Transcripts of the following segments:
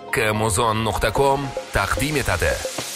Haqqimuzon.com taqdim etadi.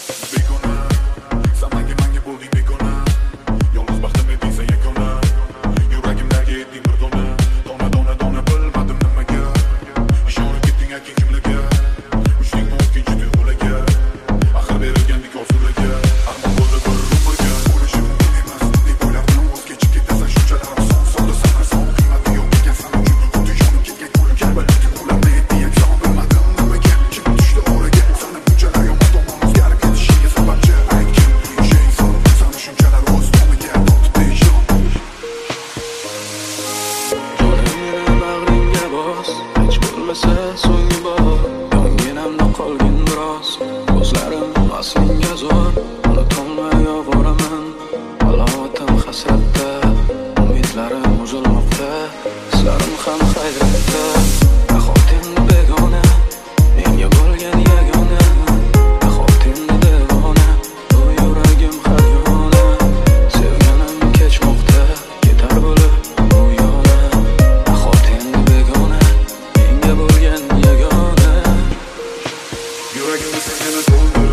So'nggi bor yonginamda qolgin biroz, ko'zlarim aslinga zo'r, unutolmay ovoraman. Halovatim hasratda, umidlarim uzilmoqda, hislarim ham hayratda. Nahotingni begona, menga bo'lgan yagona, nahotingni devona, bu yuragim har yona. Sevganim kechmoqda, ketar bo'lib bu yona. Nahotingni begona, menga bo'lgan yagona. Yuragimni sen yana to'ldir.